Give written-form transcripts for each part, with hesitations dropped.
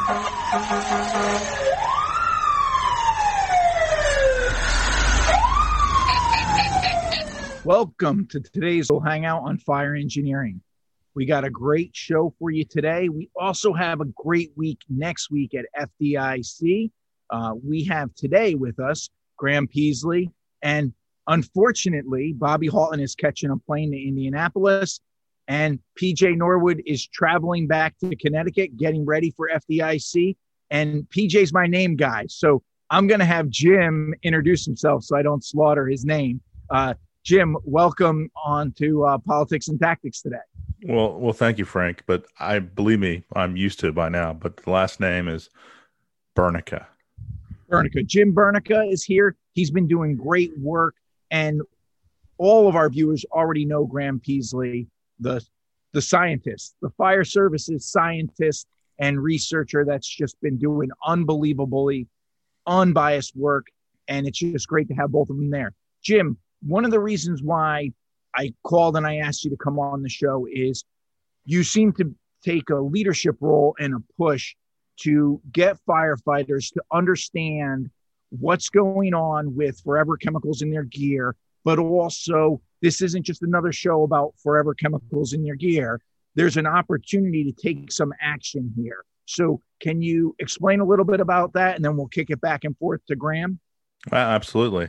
Welcome to today's Hangout on Fire Engineering. We got a great show for you today. We also have a great week next week at FDIC. We have today with us Graham Peasley, and unfortunately, Bobby Halton is catching a plane to Indianapolis, and PJ Norwood is traveling back to Connecticut, getting ready for FDIC. And PJ's my name guy, so I'm going to have Jim introduce himself so I don't slaughter his name. Jim, welcome on to Politics and Tactics today. Well, thank you, Frank. But believe me, I'm used to it by now. But the last name is Bernica. Jim Bernica is here. He's been doing great work, and all of our viewers already know Graham Peasley, the scientist, the fire services scientist and researcher that's just been doing unbelievably unbiased work, and it's just great to have both of them there. Jim, one of the reasons why I called and I asked you to come on the show is you seem to take a leadership role and a push to get firefighters to understand what's going on with Forever Chemicals in their gear, but also this isn't just another show about Forever Chemicals in their gear. There's an opportunity to take some action here. So can you explain a little bit about that, and then we'll kick it back and forth to Graham? Absolutely.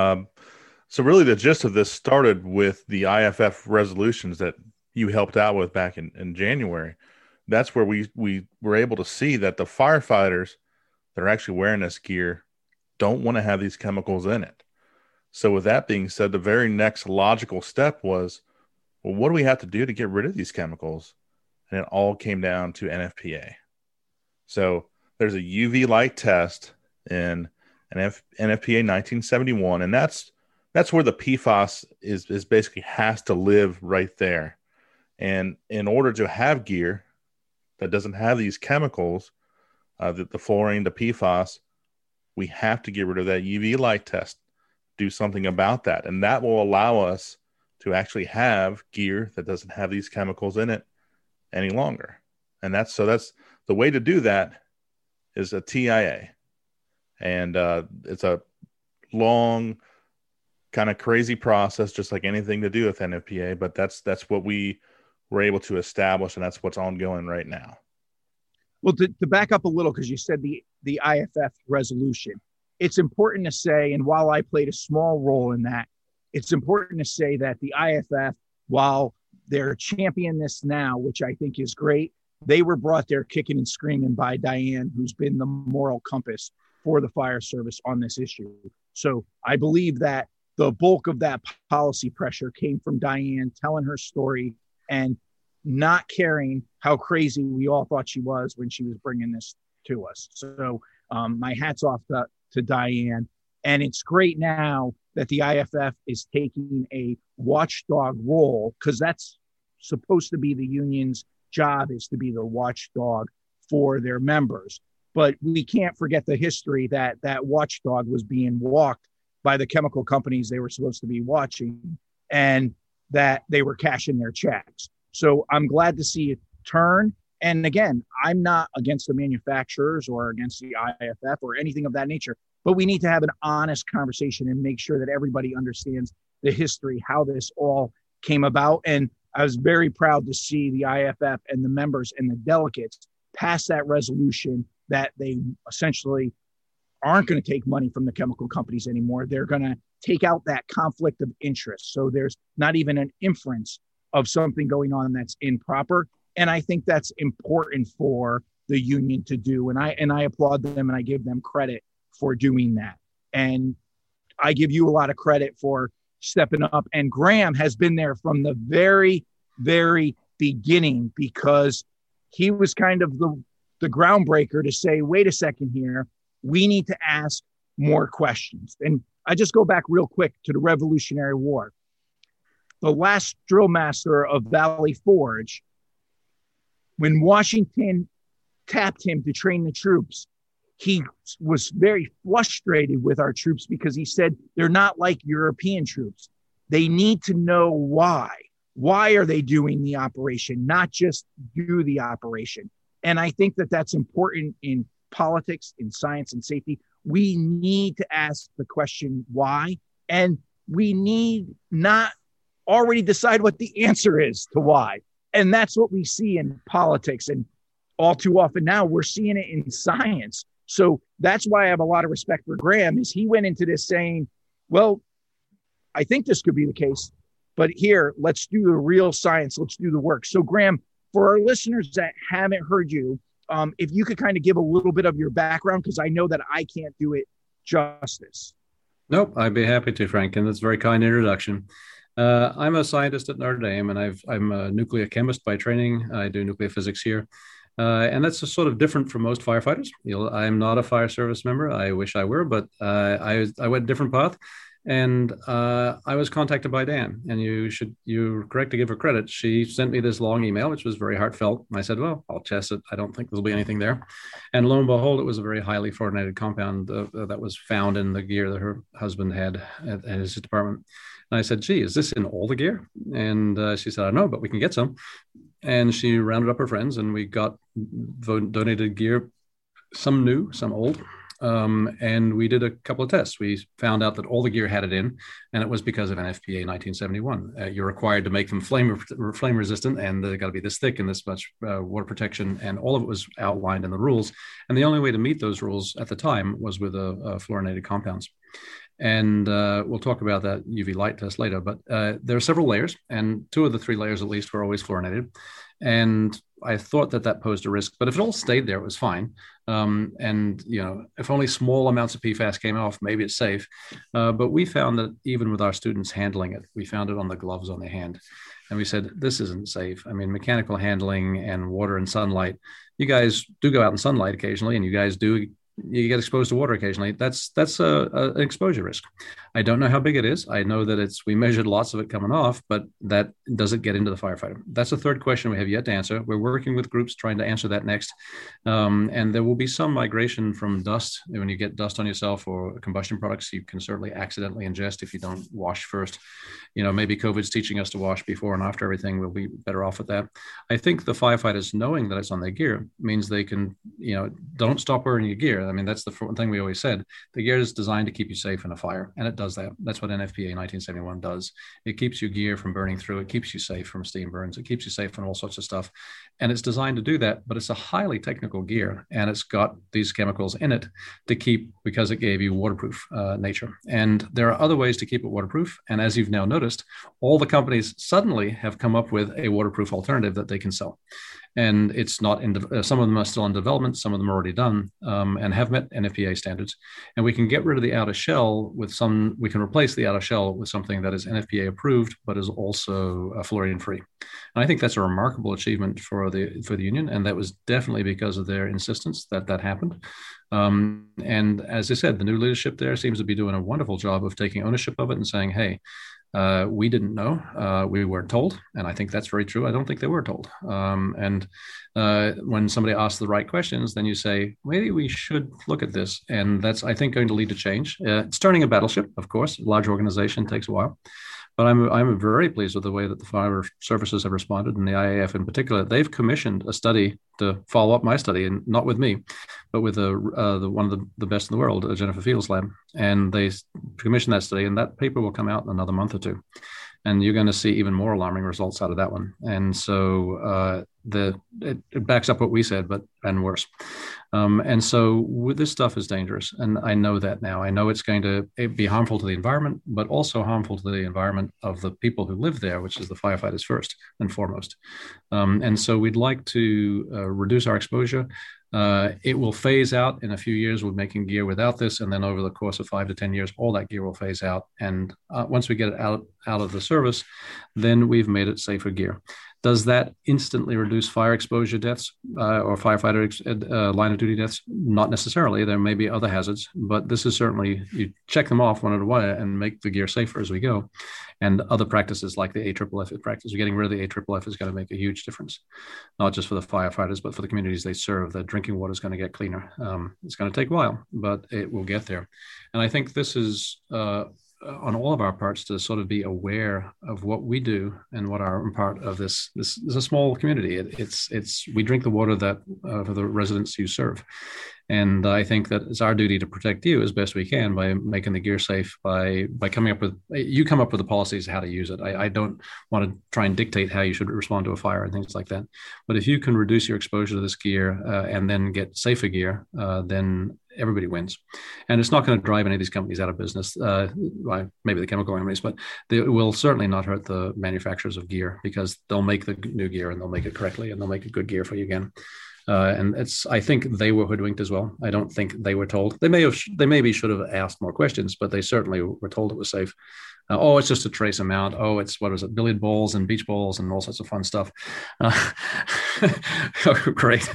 So really the gist of this started with the IFF resolutions that you helped out with back in January. That's where we were able to see that the firefighters that are actually wearing this gear don't want to have these chemicals in it. So with that being said, the very next logical step was, well, what do we have to do to get rid of these chemicals? And it all came down to NFPA. So there's a UV light test in NFPA 1971, and that's where the PFAS is basically has to live right there. And in order to have gear that doesn't have these chemicals, the fluorine, the PFAS, we have to get rid of that UV light test, do something about that. And that will allow us to actually have gear that doesn't have these chemicals in it any longer. And that's the way to do that is a TIA. And it's a long, kind of crazy process, just like anything to do with NFPA, but that's what we were able to establish, and that's what's ongoing right now. Well, to back up a little, because you said the IFF resolution, it's important to say, and while I played a small role in that, it's important to say that the IFF, while they're championing this now, which I think is great, they were brought there kicking and screaming by Diane, who's been the moral compass for the fire service on this issue. So I believe that the bulk of that policy pressure came from Diane telling her story and not caring how crazy we all thought she was when she was bringing this to us. So my hat's off to Diane. And it's great now that the IFF is taking a watchdog role, because that's supposed to be the union's job, is to be the watchdog for their members. But we can't forget the history that watchdog was being walked by the chemical companies they were supposed to be watching, and that they were cashing their checks. So I'm glad to see it turn. And again, I'm not against the manufacturers or against the IFF or anything of that nature, but we need to have an honest conversation and make sure that everybody understands the history, how this all came about. And I was very proud to see the IFF and the members and the delegates pass that resolution that they essentially aren't going to take money from the chemical companies anymore. They're going to take out that conflict of interest. So there's not even an inference of something going on that's improper. And I think that's important for the union to do. And I applaud them and I give them credit for doing that. And I give you a lot of credit for stepping up. And Graham has been there from the very, very beginning, because he was kind of the groundbreaker to say, wait a second here, we need to ask more questions. And I just go back real quick to the Revolutionary War. The last drill master of Valley Forge, when Washington tapped him to train the troops, he was very frustrated with our troops because he said, they're not like European troops. They need to know why. Why are they doing the operation, not just do the operation? And I think that that's important in politics, in science and safety. We need to ask the question why, and we need not already decide what the answer is to why. And that's what we see in politics. And all too often now we're seeing it in science. So that's why I have a lot of respect for Graham, is he went into this saying, well, I think this could be the case, but here, let's do the real science. Let's do the work. So Graham, for our listeners that haven't heard you, if you could kind of give a little bit of your background, because I know that I can't do it justice. Nope, I'd be happy to, Frank, and that's a very kind introduction. I'm a scientist at Notre Dame, and I'm a nuclear chemist by training. I do nuclear physics here. And that's a sort of different from most firefighters. I'm not a fire service member. I wish I were, but I went a different path. And I was contacted by Dan, and you're correct to give her credit. She sent me this long email, which was very heartfelt. I said, well, I'll test it. I don't think there'll be anything there. And lo and behold, it was a very highly fluorinated compound that was found in the gear that her husband had at his department. And I said, gee, is this in all the gear? And she said, I don't know, but we can get some. And she rounded up her friends, and we got donated gear, some new, some old. And we did a couple of tests. We found out that all the gear had it in, and it was because of NFPA 1971. You're required to make them flame resistant, and they've got to be this thick and this much water protection, and all of it was outlined in the rules. And the only way to meet those rules at the time was with fluorinated compounds. And we'll talk about that UV light test later, but there are several layers, and 2 of the 3 layers at least were always fluorinated. And I thought that posed a risk, but if it all stayed there, it was fine. And, if only small amounts of PFAS came off, maybe it's safe. But we found that even with our students handling it, we found it on the gloves on their hand. And we said, this isn't safe. I mean, mechanical handling and water and sunlight, you guys do go out in sunlight occasionally, and you get exposed to water occasionally. That's an exposure risk. I don't know how big it is. I know that we measured lots of it coming off, but that doesn't get into the firefighter. That's the third question we have yet to answer. We're working with groups trying to answer that next. And there will be some migration from dust. When you get dust on yourself or combustion products, you can certainly accidentally ingest if you don't wash first. Maybe COVID's teaching us to wash before and after everything. We'll be better off with that. I think the firefighters knowing that it's on their gear means they can, don't stop wearing your gear. I mean, that's the thing we always said. The gear is designed to keep you safe in a fire, and it does that. That's what NFPA 1971 does. It keeps your gear from burning through. It keeps you safe from steam burns. It keeps you safe from all sorts of stuff. And it's designed to do that, but it's a highly technical gear, and it's got these chemicals in it to keep, because it gave you waterproof nature. And there are other ways to keep it waterproof. And as you've now noticed, all the companies suddenly have come up with a waterproof alternative that they can sell. And it's not some of them are still in development. Some of them are already done and have met NFPA standards. And we can get rid of the outer shell we can replace the outer shell with something that is NFPA approved, but is also fluorine free. And I think that's a remarkable achievement for the union. And that was definitely because of their insistence that happened. And as I said, the new leadership there seems to be doing a wonderful job of taking ownership of it and saying, hey, we didn't know. We weren't told. And I think that's very true. I don't think they were told. And when somebody asks the right questions, then you say, maybe we should look at this. And that's, I think, going to lead to change. It's turning a battleship, of course. A large organization takes a while. But I'm very pleased with the way that the fire services have responded, and the IAF in particular. They've commissioned a study to follow up my study, and not with me, but with one of the best in the world, Jennifer Fields' lab. And they commissioned that study, and that paper will come out in another month or 2. And you're going to see even more alarming results out of that one. And so it backs up what we said, and worse. And so this stuff is dangerous. And I know that now. I know it's going to be harmful to the environment, but also harmful to the environment of the people who live there, which is the firefighters first and foremost. And so we'd like to reduce our exposure. It will phase out in a few years. We're making gear without this, and then over the course of 5 to 10 years, all that gear will phase out. And once we get it out of the service, then we've made it safer gear. Does that instantly reduce fire exposure deaths or firefighter line of duty deaths? Not necessarily. There may be other hazards, but this is certainly, you check them off one at a while and make the gear safer as we go. And other practices like the AFFF practice, getting rid of the AFFF is going to make a huge difference, not just for the firefighters, but for the communities they serve. The drinking water is going to get cleaner. It's going to take a while, but it will get there. And I think this is on all of our parts to sort of be aware of what we do and what are part of this. This is a small community. It's we drink the water that for the residents you serve. And I think that it's our duty to protect you as best we can by making the gear safe, by coming up with, you come up with the policies how to use it. I don't want to try and dictate how you should respond to a fire and things like that. But if you can reduce your exposure to this gear and then get safer gear, then everybody wins. And it's not going to drive any of these companies out of business, well, maybe the chemical companies, but they will certainly not hurt the manufacturers of gear, because they'll make the new gear and they'll make it correctly and they'll make a good gear for you again. And I think they were hoodwinked as well. I don't think they were told. They maybe should have asked more questions, but they certainly were told it was safe. Oh, it's just a trace amount. Oh, it's, what was it, billiard balls and beach balls and all sorts of fun stuff. Great.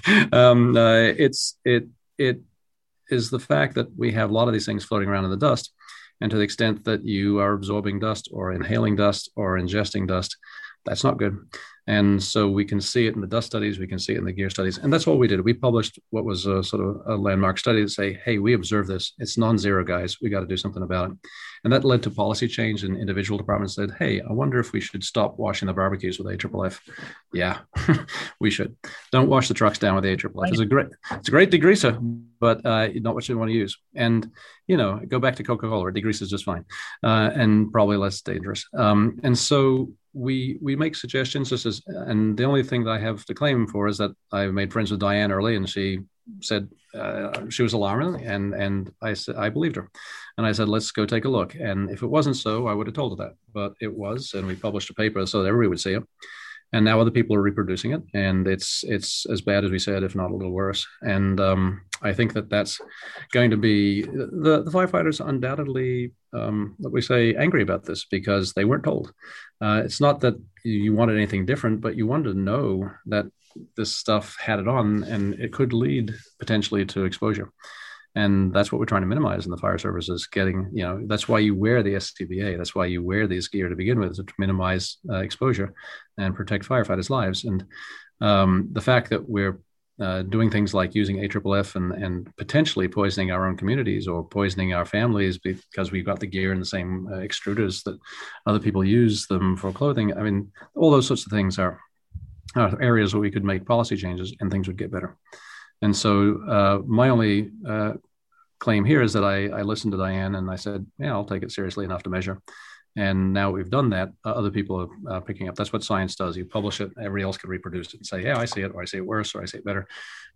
It is the fact that we have a lot of these things floating around in the dust. And to the extent that you are absorbing dust or inhaling dust or ingesting dust, that's not good. And so we can see it in the dust studies, we can see it in the gear studies. And that's what we did. We published what was a sort of a landmark study to say, hey, we observe this. It's non-zero, guys. We got to do something about it. And that led to policy change, and individual departments said, hey, I wonder if we should stop washing the barbecues with AFFF. Yeah, we should. Don't wash the trucks down with AFFF. It's a great degreaser, but not what you want to use. And, go back to Coca-Cola. Or degreaser is just fine and probably less dangerous. And so we make suggestions. And the only thing that I have to claim for is that I made friends with Diane early, and she said she was alarming, and I said I believed her, and I said, let's go take a look. And if it wasn't so, I would have told her that, but it was, and we published a paper so that everybody would see it. And now other people are reproducing it, and it's as bad as we said, if not a little worse. And I think that that's going to be the firefighters undoubtedly, let me say, angry about this because they weren't told. It's not that you wanted anything different, but you wanted to know that this stuff had it on, and it could lead potentially to exposure. And that's what we're trying to minimize in the fire service is getting, that's why you wear the SCBA. That's why you wear these gear to begin with, to minimize exposure and protect firefighters' lives. And the fact that we're doing things like using AFFF and potentially poisoning our own communities or poisoning our families because we've got the gear and the same extruders that other people use them for clothing. I mean, all those sorts of things are areas where we could make policy changes and things would get better. And so my only claim here is that I listened to Diane and I said, yeah, I'll take it seriously enough to measure. And now we've done that, other people are picking up. That's what science does. You publish it, everybody else can reproduce it and say, yeah, I see it, or I see it worse, or I see it better.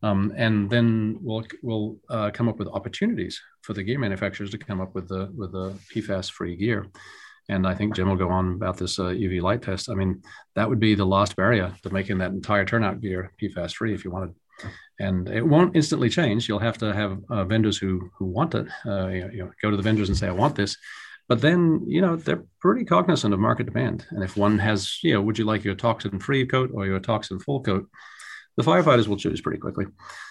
And then we'll come up with opportunities for the gear manufacturers to come up with the PFAS-free gear. And I think Jim will go on about this UV light test. I mean, that would be the last barrier to making that entire turnout gear PFAS-free if you wanted. And it won't instantly change. You'll have to have vendors who want it. Go to the vendors and say, I want this. But then, they're pretty cognizant of market demand. And if one has, would you like your toxin-free coat or your toxin-full coat? The firefighters will choose pretty quickly.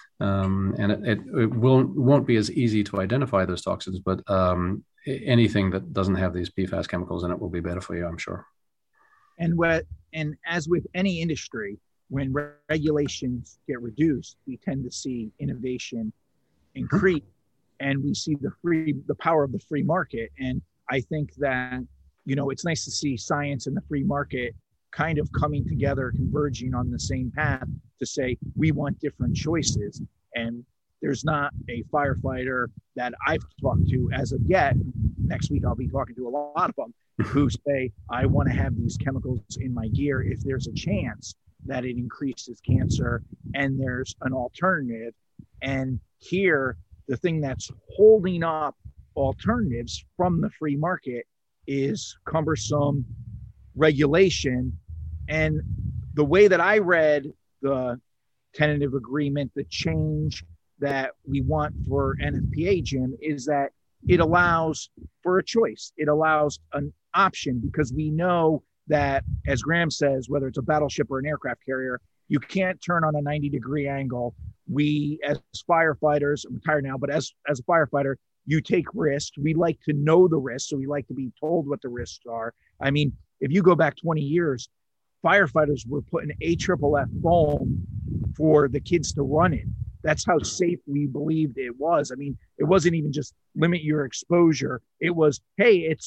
And it won't be as easy to identify those toxins, but anything that doesn't have these PFAS chemicals in it will be better for you, I'm sure. And as with any industry, when regulations get reduced, we tend to see innovation increase, and we see the power of the free market. And I think that, it's nice to see science and the free market kind of coming together, converging on the same path to say, we want different choices. And there's not a firefighter that I've talked to as of yet. Next week, I'll be talking to a lot of them who say, I want to have these chemicals in my gear if there's a chance that it increases cancer and there's an alternative. And here, the thing that's holding up alternatives from the free market is cumbersome regulation. And the way that I read the tentative agreement, the change that we want for NFPA, Jim, is that it allows for a choice. It allows an option, because we know that, as Graham says, whether it's a battleship or an aircraft carrier, you can't turn on a 90-degree angle. We, as firefighters, I'm retired now, but as a firefighter, you take risks. We like to know the risks, so we like to be told what the risks are. I mean, if you go back 20 years, firefighters were putting AFFF foam for the kids to run in. That's how safe we believed it was. I mean, it wasn't even just limit your exposure. It was, hey, it's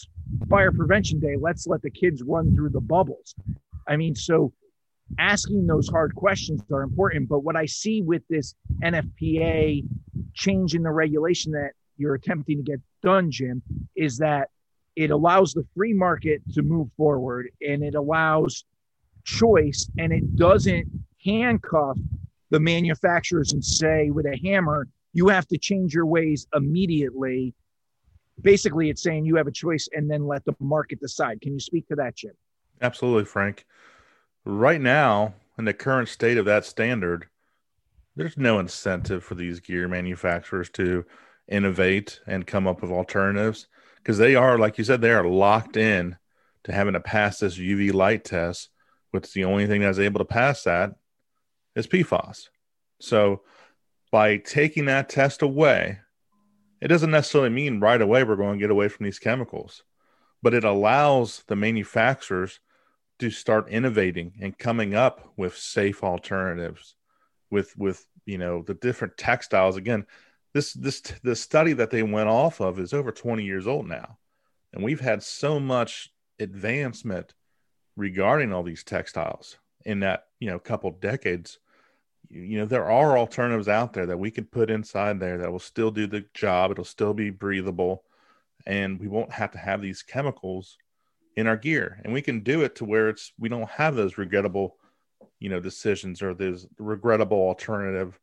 fire prevention day. Let's let the kids run through the bubbles. I mean, so asking those hard questions are important. But what I see with this NFPA change in the regulation that you're attempting to get done, Jim, is that it allows the free market to move forward, and it allows choice, and it doesn't handcuff the manufacturers and say with a hammer, you have to change your ways immediately. Basically, it's saying you have a choice and then let the market decide. Can you speak to that, Jim? Absolutely, Frank. Right now, in the current state of that standard, there's no incentive for these gear manufacturers to innovate and come up with alternatives, because they are, like you said, they are locked in to having to pass this UV light test, which the only thing that's able to pass that is PFAS. So by taking that test away, it doesn't necessarily mean right away we're going to get away from these chemicals, but it allows the manufacturers to start innovating and coming up with safe alternatives with the different textiles. Again, the study that they went off of is over 20 years old now, and we've had so much advancement regarding all these textiles in that couple decades. There are alternatives out there that we can put inside there that will still do the job. It'll still be breathable, and we won't have to have these chemicals in our gear, and we can do it to where we don't have those regrettable decisions or those regrettable alternative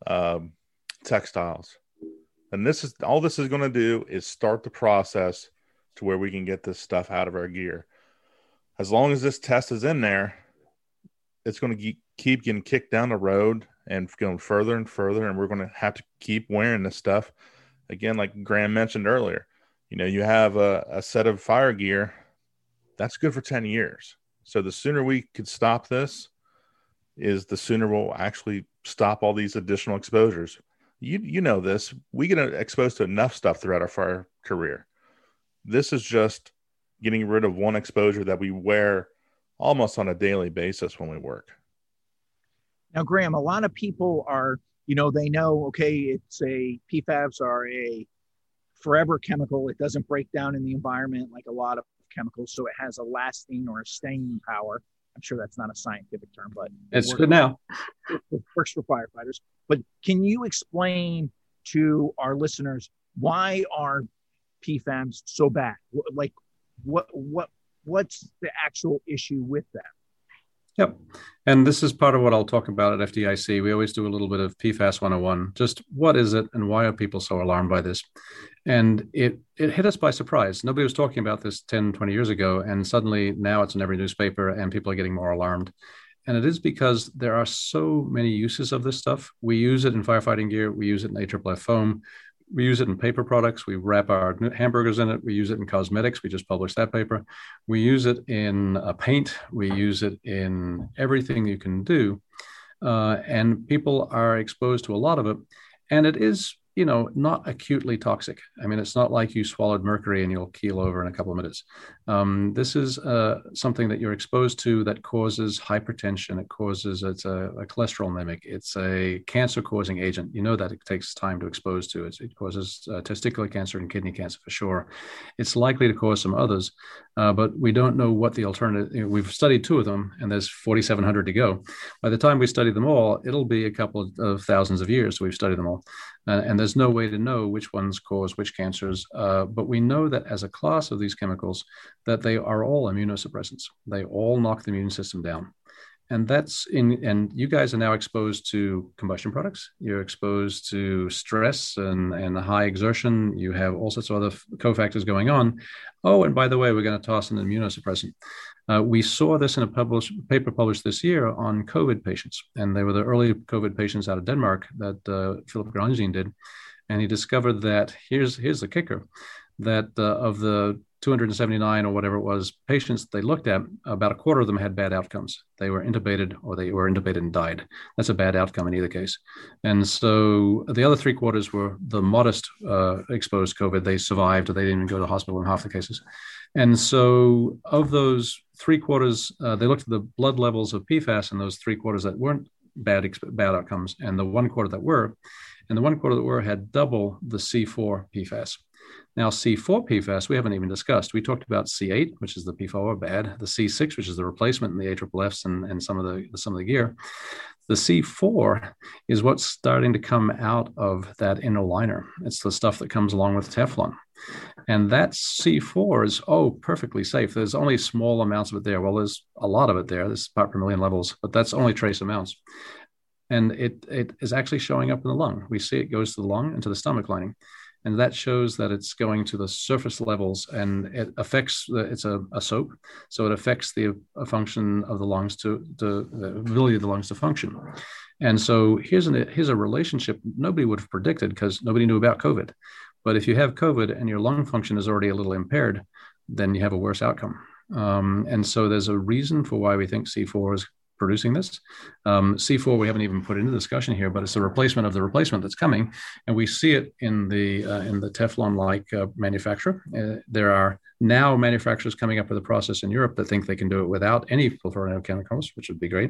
textiles. And this is going to do is start the process to where we can get this stuff out of our gear. As long as this test is in there, it's going to keep getting kicked down the road and going further and further, and we're going to have to keep wearing this stuff. Again, like Graham mentioned earlier, you have a set of fire gear that's good for 10 years. So the sooner we could stop this is the sooner we'll actually stop all these additional exposures. You know this. We get exposed to enough stuff throughout our fire career. This is just getting rid of one exposure that we wear almost on a daily basis when we work. Now, Graham, a lot of people are, they know, okay, PFAS are a forever chemical. It doesn't break down in the environment like a lot of chemicals, so it has a lasting or a staying power. I'm sure that's not a scientific term, but it's good now. It works for firefighters. But can you explain to our listeners why are PFAS so bad? Like, what's the actual issue with that? Yep. And this is part of what I'll talk about at FDIC. We always do a little bit of PFAS 101. Just what is it and why are people so alarmed by this? And it hit us by surprise. Nobody was talking about this 10, 20 years ago. And suddenly now it's in every newspaper and people are getting more alarmed. And it is because there are so many uses of this stuff. We use it in firefighting gear. We use it in AFFF foam. We use it in paper products. We wrap our hamburgers in it. We use it in cosmetics. We just published that paper. We use it in paint. We use it in everything you can do. And people are exposed to a lot of it. And it is, not acutely toxic. I mean, it's not like you swallowed mercury and you'll keel over in a couple of minutes. This is something that you're exposed to that causes hypertension. It's a cholesterol mimic. It's a cancer-causing agent. You know that it takes time to expose to it. It causes testicular cancer and kidney cancer for sure. It's likely to cause some others, but we don't know what the alternative. We've studied 2 of them, and there's 4,700 to go. By the time we study them all, it'll be a couple of thousands of years. So we've studied them all. And there's no way to know which ones cause which cancers. But we know that as a class of these chemicals, that they are all immunosuppressants. They all knock the immune system down. And and you guys are now exposed to combustion products. You're exposed to stress and high exertion. You have all sorts of other cofactors going on. Oh, and by the way, we're going to toss in an immunosuppressant. We saw this in a paper published this year on COVID patients, and they were the early COVID patients out of Denmark that Philip Granjin did, and he discovered that here's the kicker, that of the 279 or whatever it was patients they looked at, about a quarter of them had bad outcomes. They were intubated or they were intubated and died. That's a bad outcome in either case. And so the other 3/4 were the modest exposed COVID. They survived, or they didn't even go to the hospital in half the cases. And so of those 3/4, they looked at the blood levels of PFAS in those 3/4 that weren't bad outcomes, and the 1/4 that were. And the 1/4 that were had double the C4 PFAS. Now, C4 PFAS, we haven't even discussed. We talked about C8, which is the PFOA, bad, the C6, which is the replacement in the AFFFs and some of the gear. The C4 is what's starting to come out of that inner liner. It's the stuff that comes along with Teflon. And that C4 is, perfectly safe. There's only small amounts of it there. Well, there's a lot of it there. There's part per million levels, but that's only trace amounts. And it is actually showing up in the lung. We see it goes to the lung and to the stomach lining. And that shows that it's going to the surface levels, and it affects it's a soap. So it affects the function of the lungs the ability of the lungs to function. And so here's a relationship nobody would have predicted because nobody knew about COVID. But if you have COVID and your lung function is already a little impaired, then you have a worse outcome. And so there's a reason for why we think C4 is producing this. C4 we haven't even put into discussion here, but it's a replacement of the replacement that's coming, and we see it in the Teflon-like manufacturer. There are now manufacturers coming up with a process in Europe that think they can do it without any fluorochemicals, which would be great.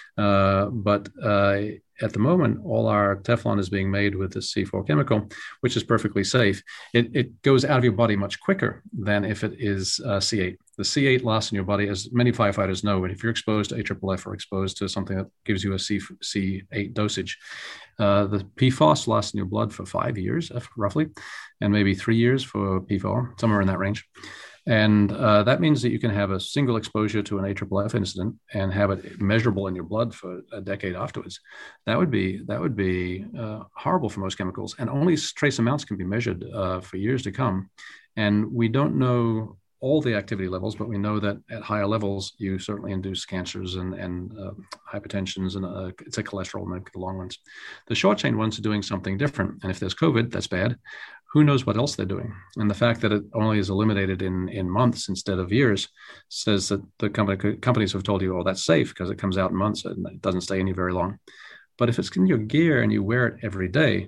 But at the moment, all our Teflon is being made with this C4 chemical, which is perfectly safe. It goes out of your body much quicker than if it is C8. The C8 lasts in your body, as many firefighters know, if you're exposed to AFFF or exposed to something that gives you a C8 dosage, the PFOS lasts in your blood for 5 years, roughly, and maybe 3 years for PFOA, somewhere in that range. And that means that you can have a single exposure to an AFFF incident and have it measurable in your blood for a decade afterwards. That would be horrible for most chemicals, and only trace amounts can be measured for years to come. And we don't know all the activity levels, but we know that at higher levels, you certainly induce cancers and hypertensions, and it's a cholesterol in the long runs. The short chain ones are doing something different. And if there's COVID, that's bad. Who knows what else they're doing? And the fact that it only is eliminated in months instead of years says that the companies have told you, that's safe because it comes out in months and it doesn't stay in you very long. But if it's in your gear and you wear it every day,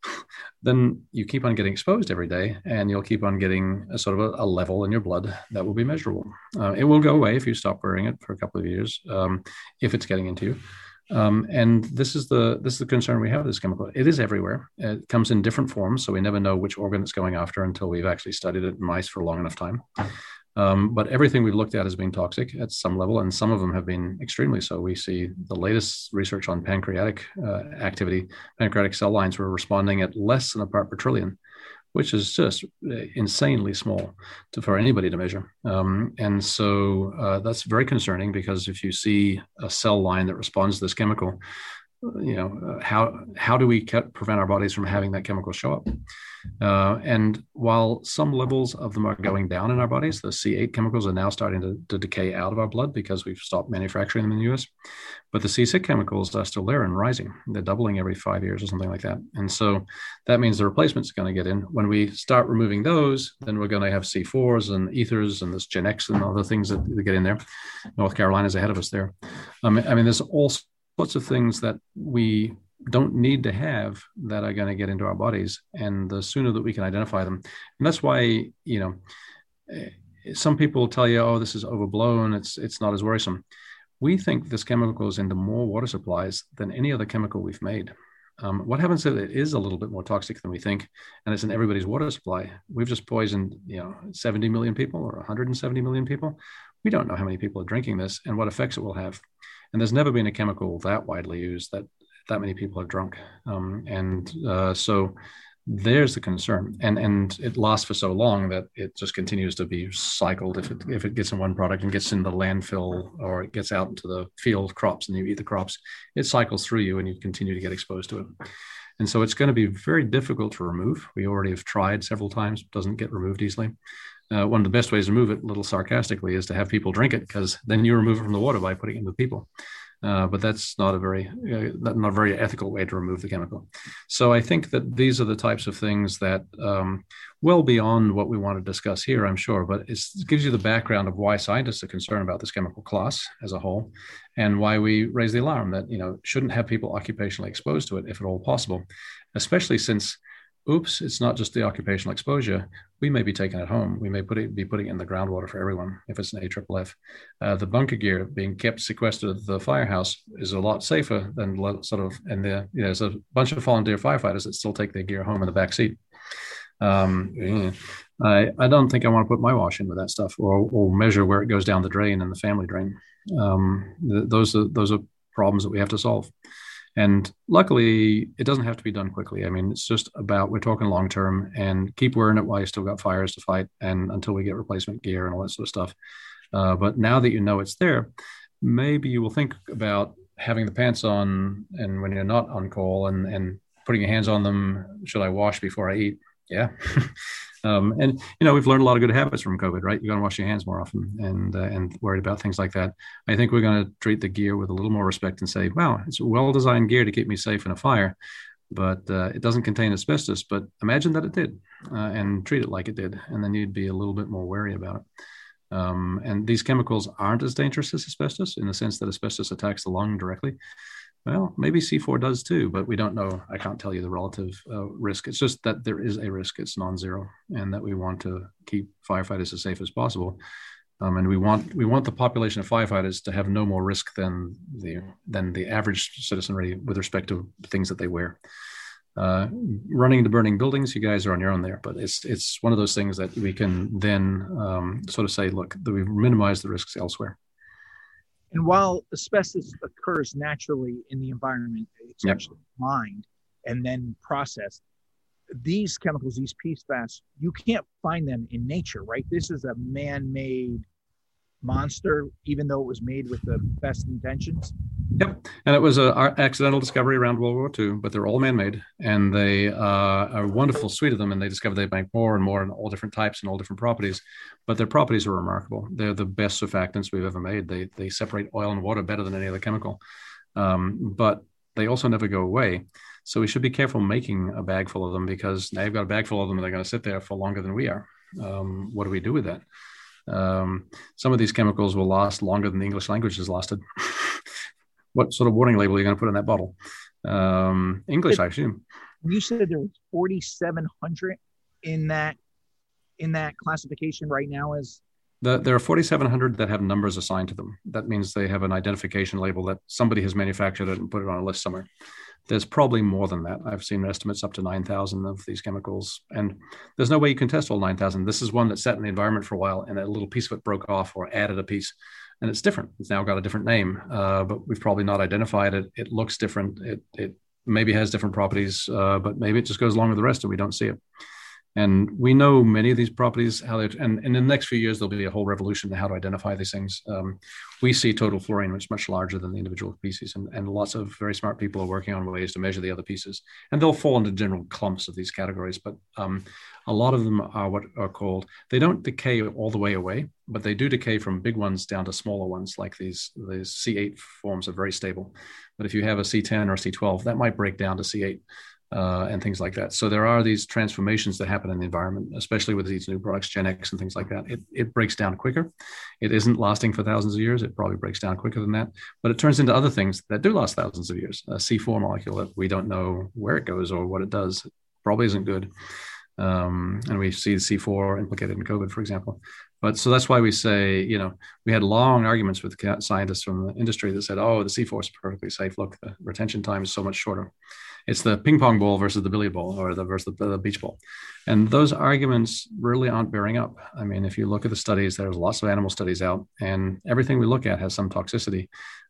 then you keep on getting exposed every day, and you'll keep on getting a sort of a level in your blood that will be measurable. It will go away if you stop wearing it for a couple of years, if it's getting into you. And this is the concern we have with this chemical. It is everywhere. It comes in different forms, so we never know which organ it's going after until we've actually studied it in mice for a long enough time. But everything we've looked at has been toxic at some level, and some of them have been extremely so. We see the latest research on pancreatic activity. Pancreatic cell lines were responding at less than a part per trillion, which is just insanely small for anybody to measure. And so that's very concerning, because if you see a cell line that responds to this chemical, how do we prevent our bodies from having that chemical show up? And while some levels of them are going down in our bodies, the C8 chemicals are now starting to decay out of our blood because we've stopped manufacturing them in the US. But the C6 chemicals are still there and rising. They're doubling every 5 years or something like that. And so that means the replacement's going to get in. When we start removing those, then we're going to have C4s and ethers and this Gen X and other things that get in there. North Carolina's ahead of us there. I mean, there's all sorts of things that we don't need to have that are going to get into our bodies, and the sooner that we can identify them. And that's why, some people tell you, this is overblown, it's not as worrisome. We think this chemical goes into more water supplies than any other chemical we've made. What happens if it is a little bit more toxic than we think, and it's in everybody's water supply? We've just poisoned 70 million people or 170 million people. We don't know how many people are drinking this and what effects it will have. And there's never been a chemical that widely used that many people have drunk. So there's the concern. And it lasts for so long that it just continues to be cycled. If it gets in one product and gets in the landfill, or it gets out into the field crops and you eat the crops, it cycles through you and you continue to get exposed to it. And so it's going to be very difficult to remove. We already have tried several times. It doesn't get removed easily. One of the best ways to remove it, a little sarcastically, is to have people drink it, because then you remove it from the water by putting it into people. But that's not a very ethical way to remove the chemical. So I think that these are the types of things that well beyond what we want to discuss here, I'm sure, but it gives you the background of why scientists are concerned about this chemical class as a whole, and why we raise the alarm that shouldn't have people occupationally exposed to it if at all possible, especially since it's not just the occupational exposure. We may be taking it home. We may be putting it in the groundwater for everyone if it's an AFFF. The bunker gear being kept sequestered at the firehouse is a lot safer than there's a bunch of volunteer firefighters that still take their gear home in the back seat. Yeah. I don't think I want to put my wash in with that stuff, or measure where it goes down the drain and the family drain. Those are problems that we have to solve. And luckily, it doesn't have to be done quickly. I mean, it's just about, we're talking long term, and keep wearing it while you still got fires to fight, and until we get replacement gear and all that sort of stuff. But now that you know it's there, maybe you will think about having the pants on, and when you're not on call, and putting your hands on them. Should I wash before I eat? Yeah. And we've learned a lot of good habits from COVID, right? You're going to wash your hands more often, and worried about things like that. I think we're going to treat the gear with a little more respect and say, wow, it's well-designed gear to keep me safe in a fire, but it doesn't contain asbestos. But imagine that it did, and treat it like it did, and then you'd be a little bit more wary about it. And these chemicals aren't as dangerous as asbestos, in the sense that asbestos attacks the lung directly. Well, maybe C4 does too, but we don't know. I can't tell you the relative risk. It's just that there is a risk. It's non-zero, and that we want to keep firefighters as safe as possible. And we want the population of firefighters to have no more risk than the average citizenry with respect to things that they wear. Running into burning buildings, you guys are on your own there, but it's one of those things that we can then sort of say, look, that we've minimized the risks elsewhere. And while asbestos occurs naturally in the environment, it's actually mined and then processed. These chemicals, these PFAS, you can't find them in nature, right? This is a man-made monster, even though it was made with the best intentions. Yep. And it was an accidental discovery around World War II, but they're all man-made, and they are a wonderful suite of them. And they discovered they make more and more, and all different types and all different properties, but their properties are remarkable. They're the best surfactants we've ever made. They separate oil and water better than any other chemical, but they also never go away. So we should be careful making a bag full of them, because now you've got a bag full of them and they're going to sit there for longer than we are. What do we do with that? Some of these chemicals will last longer than the English language has lasted. What sort of warning label are you going to put in that bottle? English, I assume. You said there was 4,700 in that classification right now. As there are 4,700 that have numbers assigned to them. That means they have an identification label that somebody has manufactured it and put it on a list somewhere. There's probably more than that. I've seen estimates up to 9,000 of these chemicals, and there's no way you can test all 9,000. This is one that sat in the environment for a while, and a little piece of it broke off or added a piece, and it's different. It's now got a different name, but we've probably not identified it. It looks different. It maybe has different properties, but maybe it just goes along with the rest and we don't see it. And we know many of these properties, and in the next few years, there'll be a whole revolution in how to identify these things. We see total fluorine, which is much larger than the individual pieces, and lots of very smart people are working on ways to measure the other pieces. And they'll fall into general clumps of these categories, but a lot of them are what are called, they don't decay all the way away, but they do decay from big ones down to smaller ones, like these C8 forms are very stable. But if you have a C10 or a C12, that might break down to C8. And things like that. So there are these transformations that happen in the environment, especially with these new products, Gen X and things like that. It breaks down quicker. It isn't lasting for thousands of years. It probably breaks down quicker than that, but it turns into other things that do last thousands of years. A C4 molecule that we don't know where it goes or what it does probably isn't good. And we see the C4 implicated in COVID, for example. But so that's why we say, we had long arguments with scientists from the industry that said, oh, the C4 is perfectly safe. Look, the retention time is so much shorter. It's the ping pong ball versus the billiard ball, or versus the beach ball. And those arguments really aren't bearing up. I mean, if you look at the studies, there's lots of animal studies out, and everything we look at has some toxicity.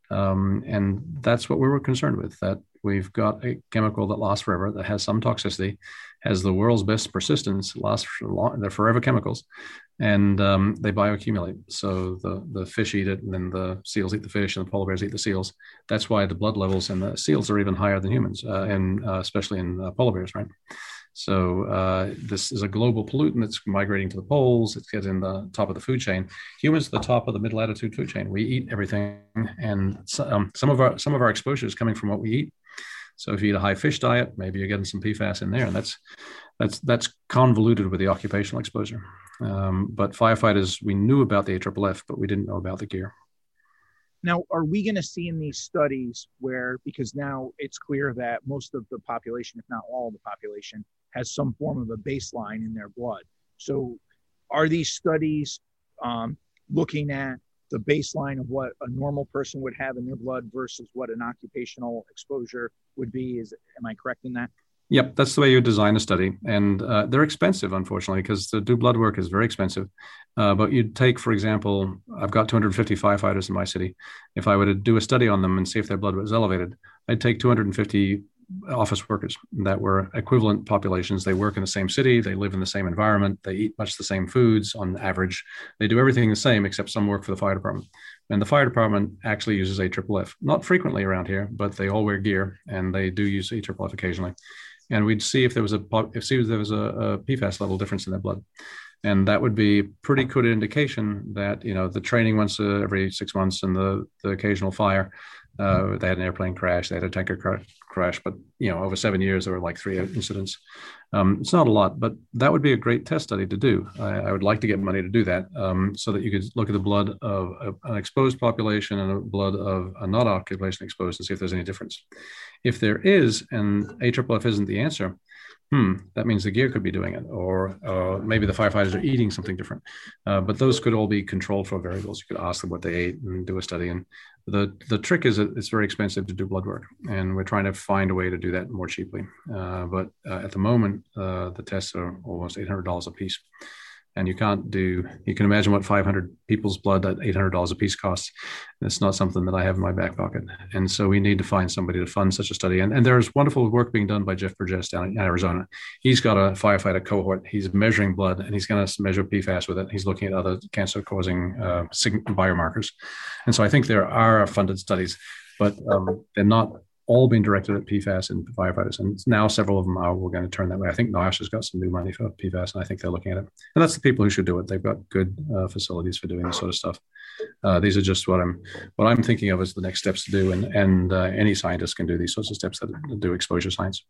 And that's what we were concerned with, that we've got a chemical that lasts forever, that has some toxicity, has the world's best persistence, lasts for long, they're forever chemicals, and they bioaccumulate. So the fish eat it, and then the seals eat the fish, and the polar bears eat the seals. That's why the blood levels in the seals are even higher than humans, and especially in polar bears, right? So this is a global pollutant that's migrating to the poles. It's getting the top of the food chain. Humans are the top of the mid-latitude food chain. We eat everything, and some of our exposure is coming from what we eat. So if you eat a high fish diet, maybe you're getting some PFAS in there, and that's convoluted with the occupational exposure. But firefighters, we knew about the AFFF, but we didn't know about the gear. Now, are we going to see in these studies where, because now it's clear that most of the population, if not all of the population, has some form of a baseline in their blood. So are these studies looking at the baseline of what a normal person would have in their blood versus what an occupational exposure would be? Am I correct in that? Yep, that's the way you design a study. And they're expensive, unfortunately, because to do blood work is very expensive. But you'd take, for example, I've got 250 firefighters in my city. If I were to do a study on them and see if their blood was elevated, I'd take 250 office workers that were equivalent populations. They work in the same city, they live in the same environment, they eat much the same foods on average. They do everything the same except some work for the fire department. And the fire department actually uses AFFF, not frequently around here, but they all wear gear and they do use AFFF occasionally. And we'd see if there was a PFAS level difference in their blood. And that would be a pretty good indication that, the training once every 6 months and the occasional fire, they had an airplane crash, they had a tanker crash, but, over 7 years, there were like 3 incidents. It's not a lot, but that would be a great test study to do. I would like to get money to do that so that you could look at the blood of an exposed population and the blood of a not population exposed and see if there's any difference. If there is, and AFFF isn't the answer, that means the gear could be doing it, or maybe the firefighters are eating something different. But those could all be controlled for variables. You could ask them what they ate and do a study. And the trick is that it's very expensive to do blood work, and we're trying to find a way to do that more cheaply. But at the moment, the tests are almost $800 a piece. And you can imagine what 500 people's blood at $800 a piece costs. It's not something that I have in my back pocket. And so we need to find somebody to fund such a study. And there's wonderful work being done by Jeff Burgess down in Arizona. He's got a firefighter cohort. He's measuring blood and he's going to measure PFAS with it. He's looking at other cancer causing biomarkers. And so I think there are funded studies, but they're not all being directed at PFAS and firefighters. And now several of them we're going to turn that way. I think NIOSH has got some new money for PFAS, and I think they're looking at it. And that's the people who should do it. They've got good facilities for doing this sort of stuff. These are just what I'm thinking of as the next steps to do. And any scientist can do these sorts of steps that do exposure science.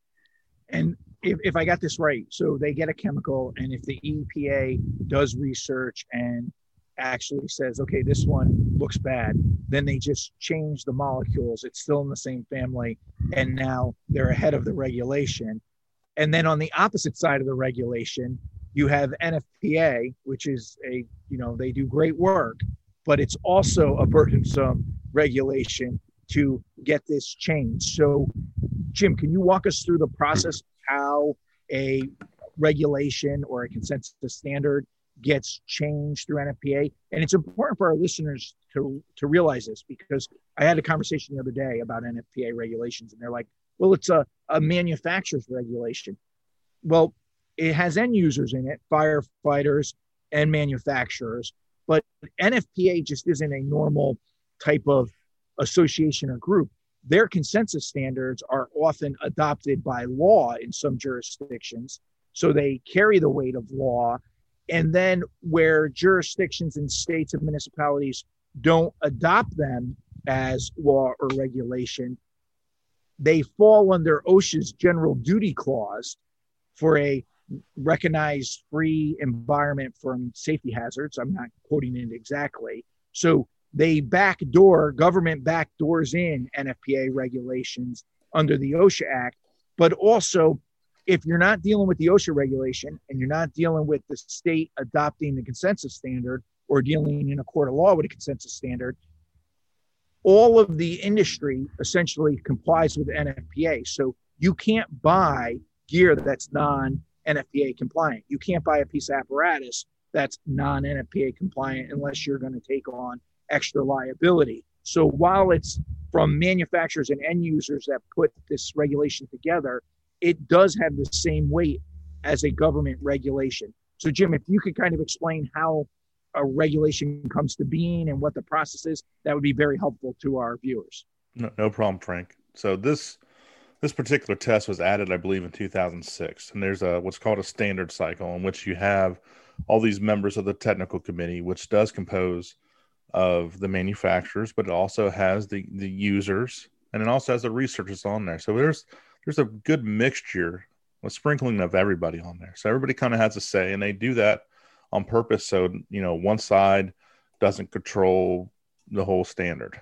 And if I got this right, so they get a chemical, and if the EPA does research and actually says, okay, this one looks bad, then they just change the molecules. It's still in the same family, and now they're ahead of the regulation. And then on the opposite side of the regulation, you have NFPA, which is they do great work, but it's also a burdensome regulation to get this changed. So, Jim, can you walk us through the process of how a regulation or a consensus standard gets changed through NFPA? And it's important for our listeners to realize this, because I had a conversation the other day about NFPA regulations, and they're like, well, it's a manufacturer's regulation. Well, it has end users in it, firefighters and manufacturers, but NFPA just isn't a normal type of association or group. Their consensus standards are often adopted by law in some jurisdictions, so they carry the weight of law. And then where jurisdictions and states and municipalities don't adopt them as law or regulation, they fall under OSHA's general duty clause for a recognized free environment from safety hazards. I'm not quoting it exactly. So they government backdoors in NFPA regulations under the OSHA Act, but also if you're not dealing with the OSHA regulation and you're not dealing with the state adopting the consensus standard or dealing in a court of law with a consensus standard, all of the industry essentially complies with NFPA. So you can't buy gear that's non-NFPA compliant. You can't buy a piece of apparatus that's non-NFPA compliant unless you're going to take on extra liability. So while it's from manufacturers and end users that put this regulation together, it does have the same weight as a government regulation. So Jim, if you could kind of explain how a regulation comes to being and what the process is, that would be very helpful to our viewers. No problem, Frank. So this particular test was added, I believe, in 2006. And there's what's called a standard cycle in which you have all these members of the technical committee, which does compose of the manufacturers, but it also has the users, and it also has the researchers on there. So there's a good mixture, a sprinkling of everybody on there. So everybody kind of has a say, and they do that on purpose. So, one side doesn't control the whole standard.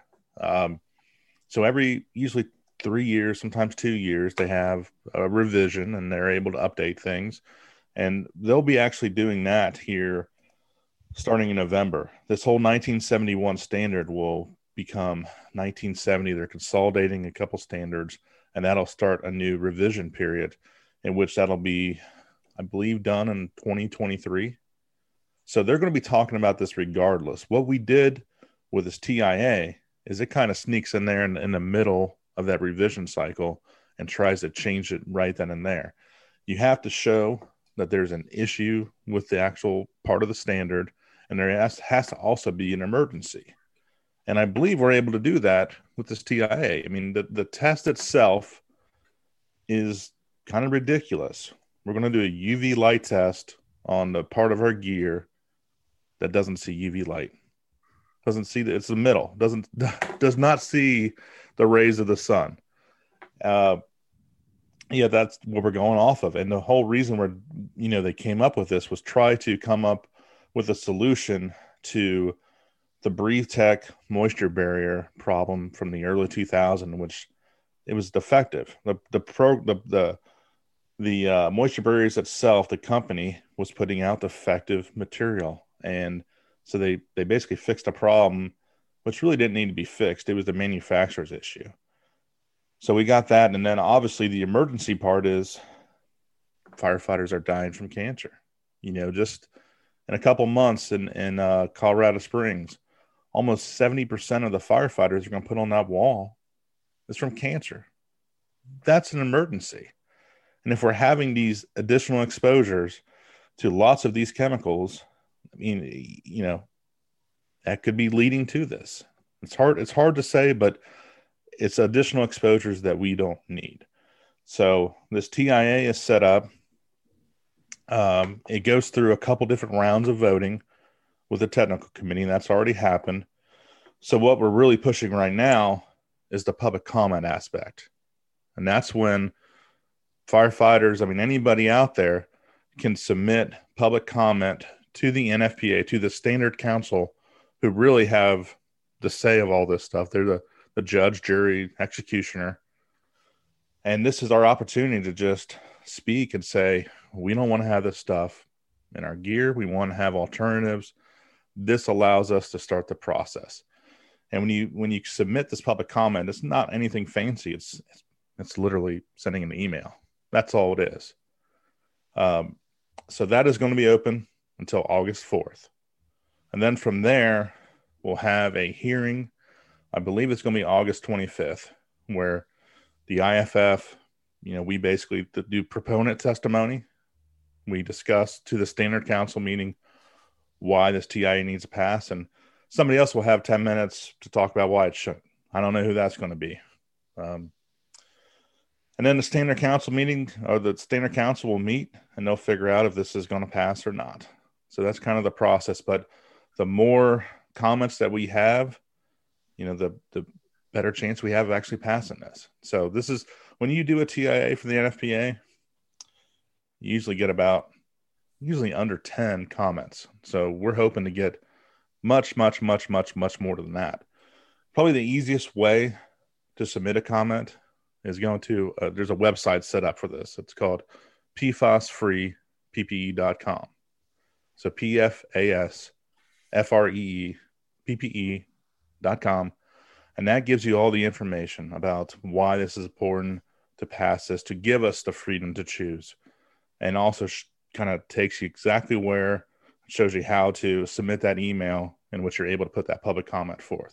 So usually 3 years, sometimes 2 years, they have a revision and they're able to update things. And they'll be actually doing that here starting in November. This whole 1971 standard will become 1970. They're consolidating a couple standards, and that'll start a new revision period in which that'll be, I believe, done in 2023. So they're going to be talking about this regardless. What we did with this TIA is it kind of sneaks in there in the middle of that revision cycle and tries to change it right then and there. You have to show that there's an issue with the actual part of the standard, and there has to also be an emergency. And I believe we're able to do that with this TIA. I mean, the test itself is kind of ridiculous. We're going to do a UV light test on the part of our gear that doesn't see UV light. Doesn't see that it's the middle. Does not see the rays of the sun. Yeah, that's what we're going off of. And the whole reason they came up with this was try to come up with a solution to the BreatheTech moisture barrier problem from the early 2000s, which it was defective. The moisture barriers itself, the company was putting out defective material. And so they basically fixed a problem, which really didn't need to be fixed. It was the manufacturer's issue. So we got that. And then obviously the emergency part is firefighters are dying from cancer. Just in a couple months in Colorado Springs, almost 70% of the firefighters are going to put on that wall is from cancer. That's an emergency. And if we're having these additional exposures to lots of these chemicals, I mean, that could be leading to this. It's hard to say, but it's additional exposures that we don't need. So this TIA is set up. It goes through a couple different rounds of voting with the technical committee, and that's already happened. So what we're really pushing right now is the public comment aspect. And that's when firefighters, anybody out there can submit public comment to the NFPA, to the Standard Council, who really have the say of all this stuff. They're the judge, jury, executioner. And this is our opportunity to just speak and say, we don't want to have this stuff in our gear. We want to have alternatives. This allows us to start the process. And when you submit this public comment, it's not anything fancy. It's literally sending an email. That's all it is. So that is going to be open until August 4th. And then from there, we'll have a hearing. I believe it's going to be August 25th, where the IFF, we basically do proponent testimony. We discuss to the Standard Council meeting why this TIA needs to pass, and somebody else will have 10 minutes to talk about why it shouldn't. I don't know who that's going to be. And then the Standard Council meeting, or the Standard Council will meet, and they'll figure out if this is going to pass or not. So that's kind of the process. But the more comments that we have, the better chance we have of actually passing this. So this is when you do a TIA for the NFPA, you usually get usually under 10 comments. So we're hoping to get much, much, much, much, much more than that. Probably the easiest way to submit a comment is going to, there's a website set up for this. It's called PFASfreePPE.com. So PFASfreePPE.com. And that gives you all the information about why this is important to pass this, to give us the freedom to choose. And also kind of takes you exactly where, shows you how to submit that email in which you're able to put that public comment forth.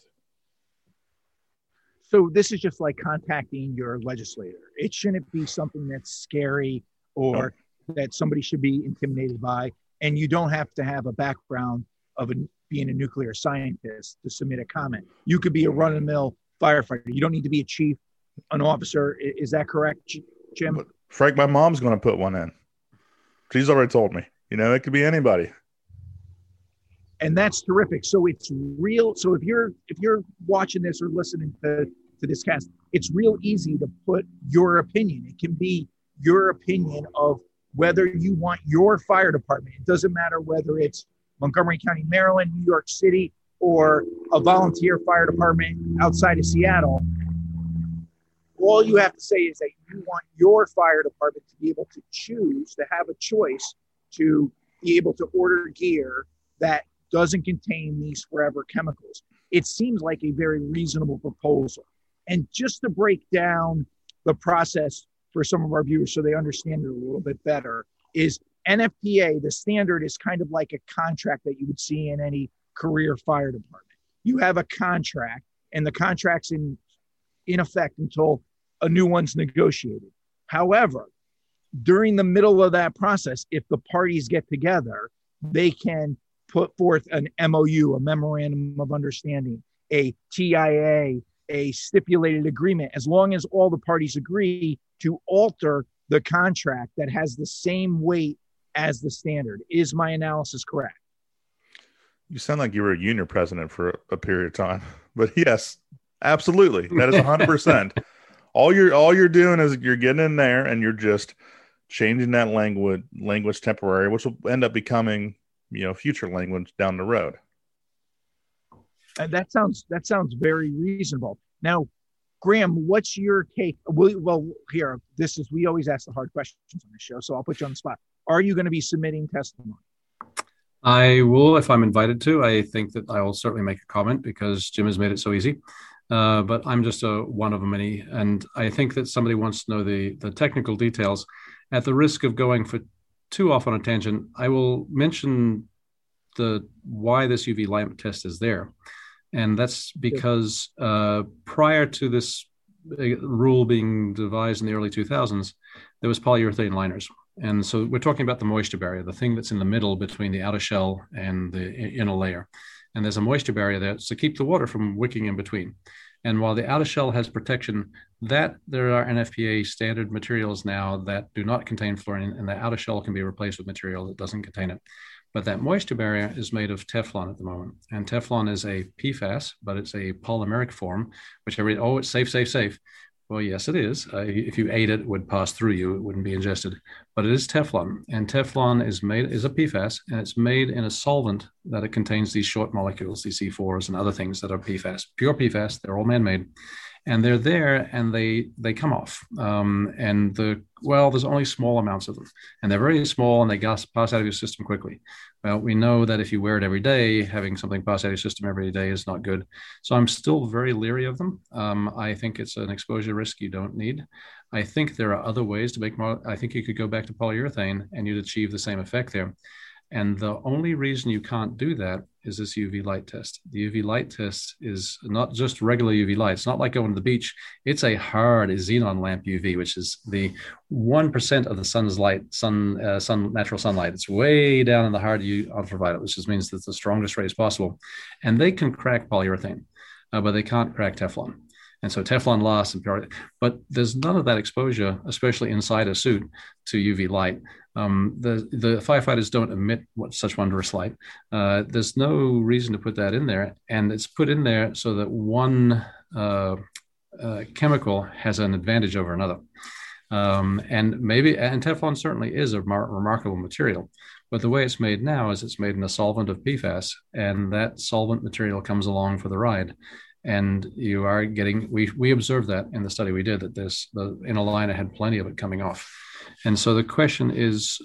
So this is just like contacting your legislator. It shouldn't be something that's scary or that somebody should be intimidated by. And you don't have to have a background of being a nuclear scientist to submit a comment. You could be a run-of-the-mill firefighter. You don't need to be a chief, an officer. Is that correct, Jim? But Frank, my mom's going to put one in. She's already told me. It could be anybody. And that's terrific. So it's real. So if you're watching this or listening to this cast, it's real easy to put your opinion. It can be your opinion of whether you want your fire department. It doesn't matter whether it's Montgomery County, Maryland, New York City, or a volunteer fire department outside of Seattle. All you have to say is that you want your fire department to be able to choose, to have a choice to be able to order gear that doesn't contain these forever chemicals. It seems like a very reasonable proposal. And just to break down the process for some of our viewers so they understand it a little bit better, is NFPA, the standard is kind of like a contract that you would see in any career fire department. You have a contract, and the contract's in effect until a new one's negotiated. However, during the middle of that process, if the parties get together, they can put forth an MOU, a memorandum of understanding, a TIA, a stipulated agreement, as long as all the parties agree to alter the contract that has the same weight as the standard. Is my analysis correct? You sound like you were a union president for a period of time, but yes, absolutely. That is 100%. All you're doing is you're getting in there and you're just changing that language temporary, which will end up becoming, future language down the road. And that sounds very reasonable. Now, Graham, what's your take? Well, here, we always ask the hard questions on the show, so I'll put you on the spot. Are you going to be submitting testimony? I will, if I'm invited to. I think that I will certainly make a comment because Jim has made it so easy. But I'm just one of many. And I think that somebody wants to know the technical details. At the risk of going for too off on a tangent, I will mention why this UV lamp test is there. And that's because prior to this rule being devised in the early 2000s, there was polyurethane liners. And so we're talking about the moisture barrier, the thing that's in the middle between the outer shell and the inner layer. And there's a moisture barrier there to keep the water from wicking in between. And while the outer shell has protection, there are NFPA standard materials now that do not contain fluorine, and the outer shell can be replaced with material that doesn't contain it. But that moisture barrier is made of Teflon at the moment. And Teflon is a PFAS, but it's a polymeric form, which it's safe. Well, yes, it is. If you ate it, it would pass through you. It wouldn't be ingested. But it is Teflon. And Teflon is a PFAS, and it's made in a solvent that it contains these short molecules, these C4s and other things that are PFAS. Pure PFAS. They're all man-made. And they're there, and they come off. There's only small amounts of them. And they're very small, and they pass out of your system quickly. Well, we know that if you wear it every day, having something pass out of your system every day is not good. So I'm still very leery of them. I think it's an exposure risk you don't need. I think there are other ways to make more. I think you could go back to polyurethane, and you'd achieve the same effect there. And the only reason you can't do that is this UV light test. The UV light test is not just regular UV light. It's not like going to the beach. It's a hard xenon lamp UV, which is the 1% of the sun's light, natural sunlight. It's way down in the hard ultraviolet, which just means that the strongest rays possible. And they can crack polyurethane, but they can't crack Teflon. And so Teflon lasts and purity, but there's none of that exposure, especially inside a suit, to UV light. The firefighters don't emit such wondrous light. There's no reason to put that in there, and it's put in there so that one chemical has an advantage over another. And Teflon certainly is a remarkable material, but the way it's made now is it's made in a solvent of PFAS, and that solvent material comes along for the ride. And you are getting, we observed that in the study we did, that the inner liner had plenty of it coming off. And so the question is,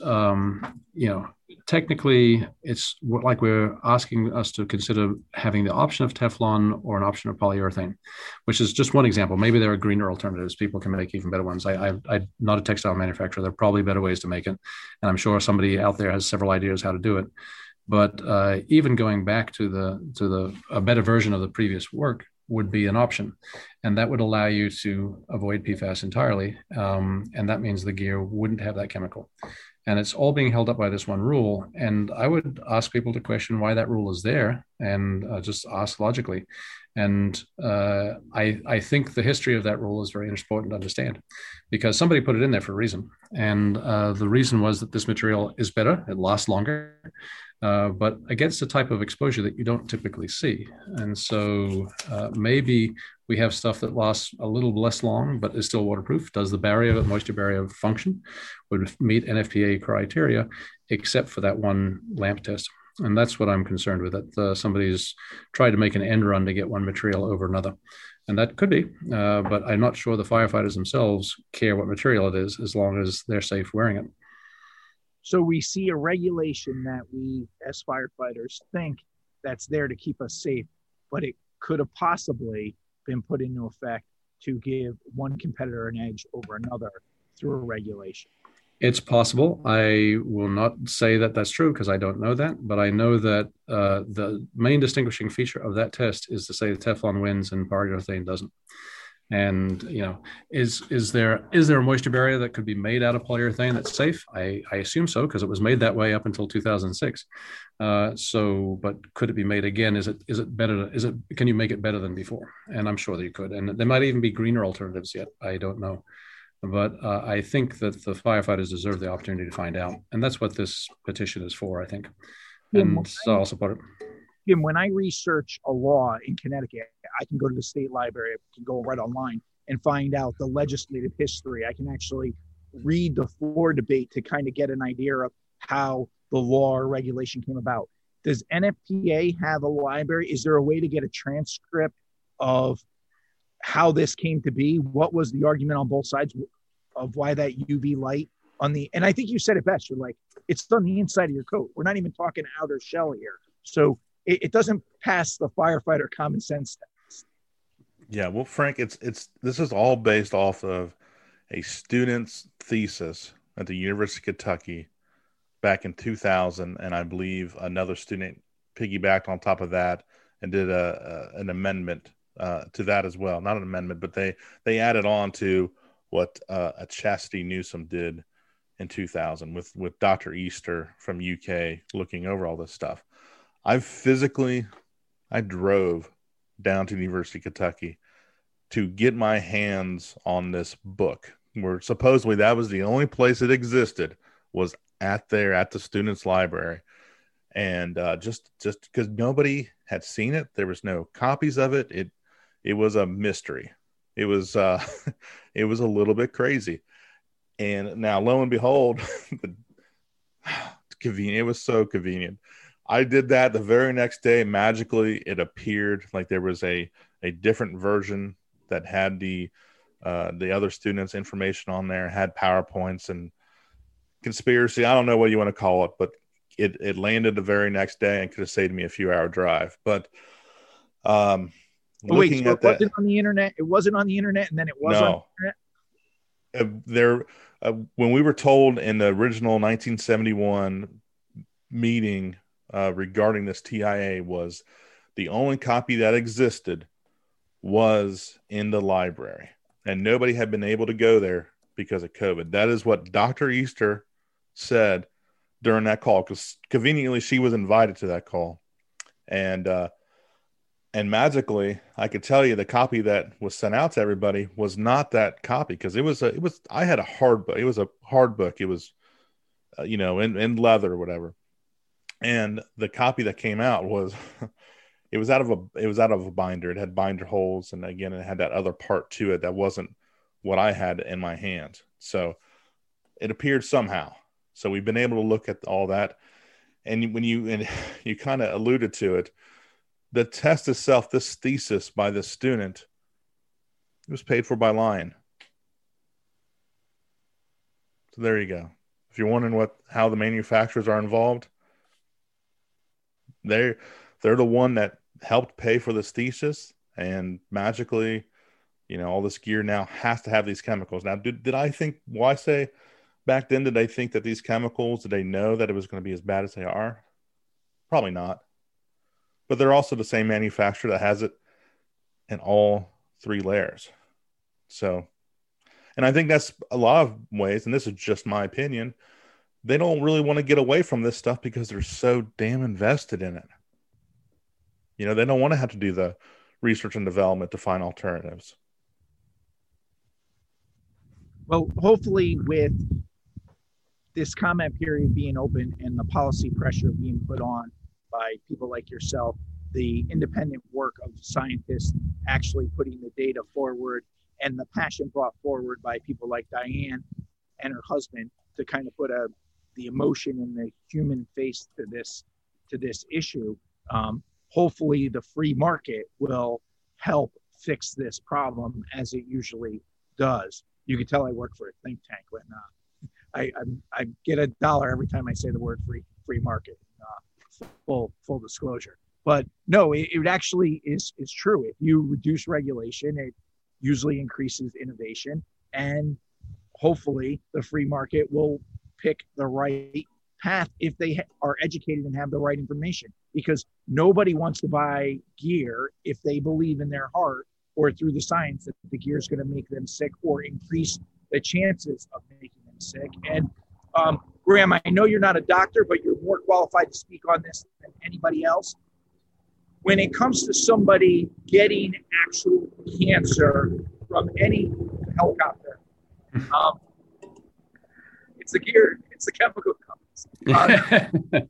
technically, it's like we're asking us to consider having the option of Teflon or an option of polyurethane, which is just one example. Maybe there are greener alternatives. People can make even better ones. I'm not a textile manufacturer. There are probably better ways to make it. And I'm sure somebody out there has several ideas how to do it. But even going back to a better version of the previous work would be an option, and that would allow you to avoid PFAS entirely. And that means the gear wouldn't have that chemical. And it's all being held up by this one rule. And I would ask people to question why that rule is there, and just ask logically. And I think the history of that rule is very important to understand, because somebody put it in there for a reason. And the reason was that this material is better, it lasts longer, but against a type of exposure that you don't typically see. And so maybe we have stuff that lasts a little less long, but is still waterproof. Does the moisture barrier function? Would meet NFPA criteria, except for that one lamp test. And that's what I'm concerned with, that somebody's tried to make an end run to get one material over another. And that could be, but I'm not sure the firefighters themselves care what material it is, as long as they're safe wearing it. So we see a regulation that we as firefighters think that's there to keep us safe, but it could have possibly been put into effect to give one competitor an edge over another through a regulation? It's possible. I will not say that that's true because I don't know that, but I know that the main distinguishing feature of that test is to say Teflon wins and polyurethane doesn't. And is there a moisture barrier that could be made out of polyurethane that's safe? I assume so because it was made that way up until 2006. But could it be made again? Is it better? Can you make it better than before? And I'm sure that you could. And there might even be greener alternatives yet. I don't know. But I think that the firefighters deserve the opportunity to find out. And that's what this petition is for, I think. And so I'll support it. Jim, when I research a law in Connecticut, I can go to the state library, I can go right online and find out the legislative history. I can actually read the floor debate to kind of get an idea of how the law or regulation came about. Does NFPA have a library? Is there a way to get a transcript of how this came to be? What was the argument on both sides of why that UV light and I think you said it best. You're like, it's on the inside of your coat. We're not even talking outer shell here. So it doesn't pass the firefighter common sense test. Yeah. Well, Frank, this is all based off of a student's thesis at the University of Kentucky back in 2000. And I believe another student piggybacked on top of that and did an amendment to that as well. Not an amendment, but they added on to what a Chastity Newsom did in 2000 with Dr. Easter from UK looking over all this stuff. I drove down to the University of Kentucky to get my hands on this book, where supposedly that was the only place it existed, was at the student's library. And just because nobody had seen it, there was no copies of it. It was a mystery. It was it was a little bit crazy. And now, lo and behold, convenient. It was so convenient. I did that the very next day. Magically, it appeared like there was a different version that had the other students' information on there, had PowerPoints and conspiracy. I don't know what you want to call it, but it landed the very next day and could have saved me a few-hour drive. But looking at that, it wasn't on the internet. It wasn't on the internet, and then it was on the internet. When we were told in the original 1971 meeting regarding this TIA, was the only copy that existed was in the library, and nobody had been able to go there because of COVID. That is what Dr. Easter said during that call, because conveniently she was invited to that call. And magically, I could tell you the copy that was sent out to everybody was not that copy, because I had a hard book. It was a hard book. It was, in leather or whatever. And the copy that came out was, it was out of a binder. It had binder holes. And again, it had that other part to it that wasn't what I had in my hand. So it appeared somehow. So we've been able to look at all that. And when you kind of alluded to it, the test itself, this thesis by the student, it was paid for by Lion. So there you go. If you're wondering how the manufacturers are involved, they're the one that helped pay for this thesis, and magically, all this gear now has to have these chemicals. Now, did I think? Well, I say back then, did they think that these chemicals? Did they know that it was going to be as bad as they are? Probably not. But they're also the same manufacturer that has it in all three layers. So, and I think that's a lot of ways, and this is just my opinion, they don't really want to get away from this stuff because they're so damn invested in it. They don't want to have to do the research and development to find alternatives. Well, hopefully with this comment period being open and the policy pressure being put on by people like yourself, the independent work of scientists actually putting the data forward, and the passion brought forward by people like Diane and her husband to kind of put the emotion and the human face to this issue. Hopefully the free market will help fix this problem, as it usually does. You can tell I work for a think tank when I get $1 every time I say the word free market. Full disclosure. But no, it actually is true. If you reduce regulation, usually increases innovation, and hopefully the free market will pick the right path if they are educated and have the right information, because nobody wants to buy gear if they believe in their heart or through the science that the gear is going to make them sick or increase the chances of making them sick. And Graham, I know you're not a doctor, but you're more qualified to speak on this than anybody else. When it comes to somebody getting actual cancer from any helicopter, it's the gear, it's the chemical companies.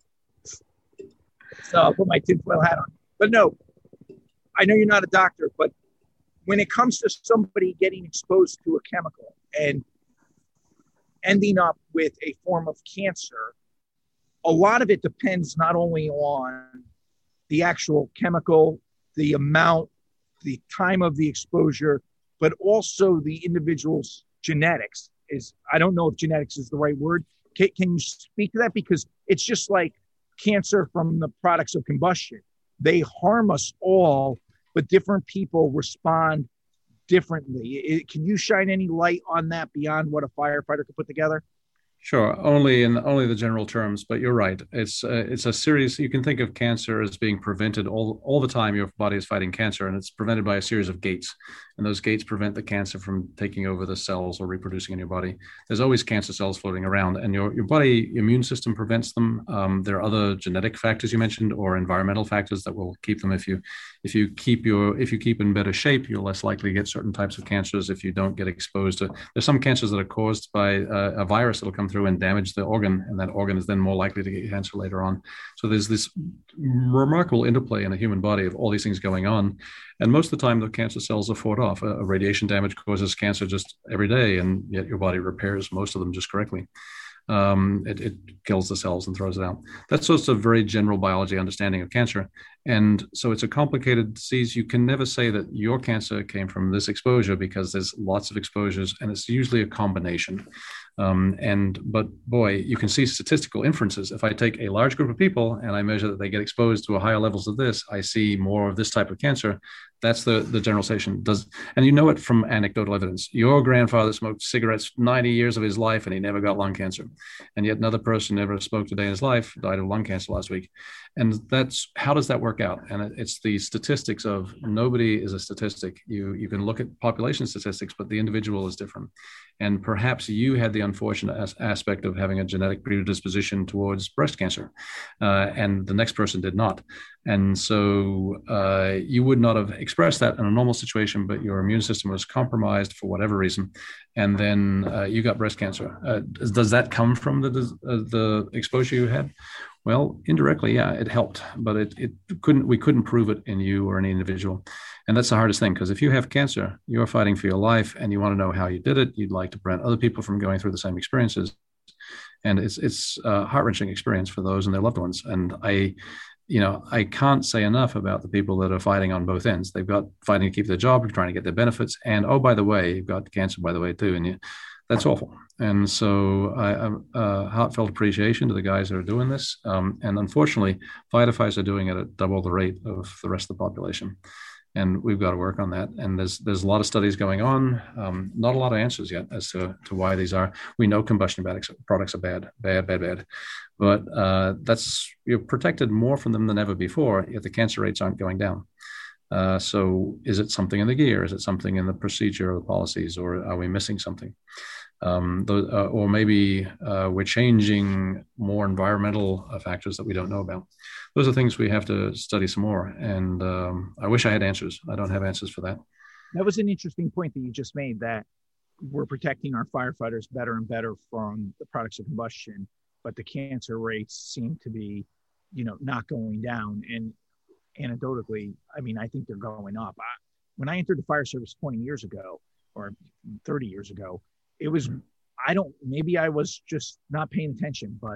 So I'll put my tinfoil hat on. But no, I know you're not a doctor, but when it comes to somebody getting exposed to a chemical and ending up with a form of cancer, a lot of it depends not only on the actual chemical, the amount, the time of the exposure, but also the individual's genetics. I don't know if genetics is the right word. Can you speak to that? Because it's just like cancer from the products of combustion. They harm us all, but different people respond differently. Can you shine any light on that beyond what a firefighter could put together? Sure, only in the general terms, but you're right. It's a series. You can think of cancer as being prevented all the time. Your body is fighting cancer, and it's prevented by a series of gates, and those gates prevent the cancer from taking over the cells or reproducing in your body. There's always cancer cells floating around, and your body immune system prevents them. There are other genetic factors you mentioned, or environmental factors that will keep them. If you keep in better shape, you're less likely to get certain types of cancers. If you don't get exposed to, there's some cancers that are caused by a virus that'll come through and damage the organ, and that organ is then more likely to get cancer later on. So there's this remarkable interplay in the human body of all these things going on, and most of the time the cancer cells are fought off. A radiation damage causes cancer just every day, and yet your body repairs most of them just correctly. It kills the cells and throws it out. That's just a very general biology understanding of cancer. And so it's a complicated disease. You can never say that your cancer came from this exposure, because there's lots of exposures, and it's usually a combination. But boy, you can see statistical inferences. If I take a large group of people and I measure that they get exposed to higher levels of this, I see more of this type of cancer. That's the generalization. And you know it from anecdotal evidence. Your grandfather smoked cigarettes 90 years of his life and he never got lung cancer. And yet another person never smoked a day in his life died of lung cancer last week. And how does that work out? And it's the statistics of nobody is a statistic. You can look at population statistics, but the individual is different. And perhaps you had the unfortunate aspect of having a genetic predisposition towards breast cancer, and the next person did not. And so you would not have expressed that in a normal situation, but your immune system was compromised for whatever reason, and then you got breast cancer. Does that come from the exposure you had? Well, indirectly, yeah, it helped, but we couldn't prove it in you or any individual. And that's the hardest thing, because if you have cancer, you're fighting for your life and you want to know how you did it. You'd like to prevent other people from going through the same experiences. And it's a heart-wrenching experience for those and their loved ones. And I can't say enough about the people that are fighting on both ends. They've got fighting to keep their job, trying to get their benefits. And, oh, by the way, you've got cancer, by the way, too. And that's awful. And so I'm heartfelt appreciation to the guys that are doing this. And unfortunately, firefighters are doing it at double the rate of the rest of the population. And we've got to work on that. And there's a lot of studies going on. Not a lot of answers yet as to why these are. We know combustion products are bad. But you're protected more from them than ever before, yet the cancer rates aren't going down. So is it something in the gear? Is it something in the procedure or the policies? Or are we missing something? Or maybe we're changing more environmental factors that we don't know about. Those are things we have to study some more. And I wish I had answers. I don't have answers for that. That was an interesting point that you just made, that we're protecting our firefighters better and better from the products of combustion, but the cancer rates seem to be, not going down. And anecdotally, I think they're going up. When I entered the fire service 20 years ago or 30 years ago, it was, maybe I was just not paying attention, but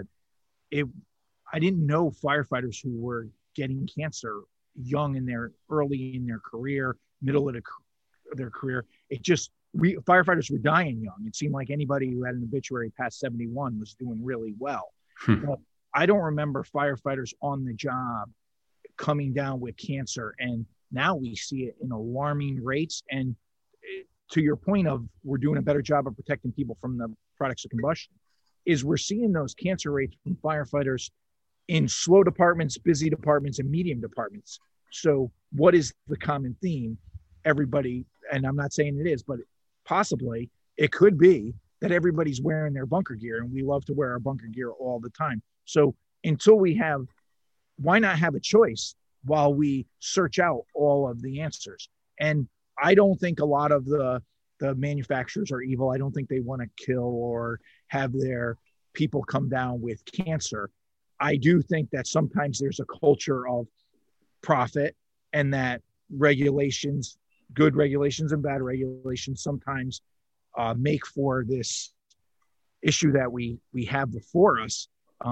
I didn't know firefighters who were getting cancer early in their career, middle of their career. Firefighters were dying young. It seemed like anybody who had an obituary past 71 was doing really well. But I don't remember firefighters on the job coming down with cancer. And now we see it in alarming rates. And to your point of we're doing a better job of protecting people from the products of combustion, is we're seeing those cancer rates from firefighters in slow departments, busy departments, and medium departments. So what is the common theme? Everybody, and I'm not saying it is, but possibly it could be that everybody's wearing their bunker gear, and we love to wear our bunker gear all the time. So until we have, why not have a choice while we search out all of the answers? And I don't think a lot of the manufacturers are evil. I don't think they want to kill or have their people come down with cancer. I do think that sometimes there's a culture of profit, and that regulations, good regulations and bad regulations, sometimes make for this issue that we have before us.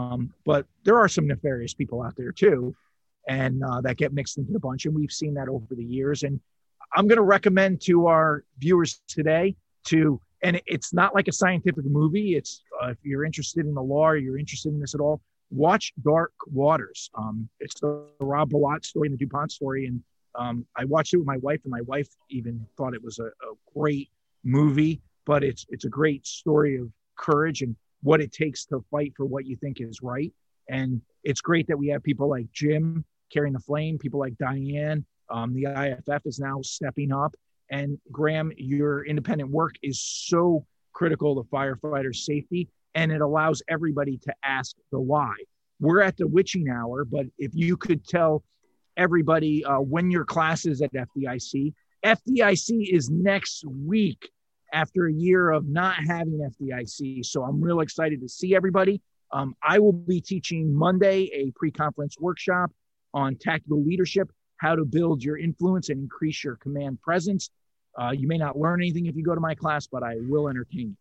But there are some nefarious people out there too, and that get mixed into the bunch. And we've seen that over the years. And I'm going to recommend to our viewers today and it's not like a scientific movie. It's if you're interested in the law, or you're interested in this at all, watch Dark Waters. It's the Rob Bilott story and the DuPont story. And I watched it with my wife, and my wife even thought it was a great movie, but it's a great story of courage and what it takes to fight for what you think is right. And it's great that we have people like Jim carrying the flame, people like Diane. The IFF is now stepping up. And Graham, your independent work is so critical to firefighters' safety, and it allows everybody to ask the why. We're at the witching hour, but if you could tell everybody when your class is at FDIC. FDIC is next week after a year of not having FDIC. So I'm real excited to see everybody. I will be teaching Monday a pre-conference workshop on tactical leadership, how to build your influence and increase your command presence. You may not learn anything if you go to my class, but I will entertain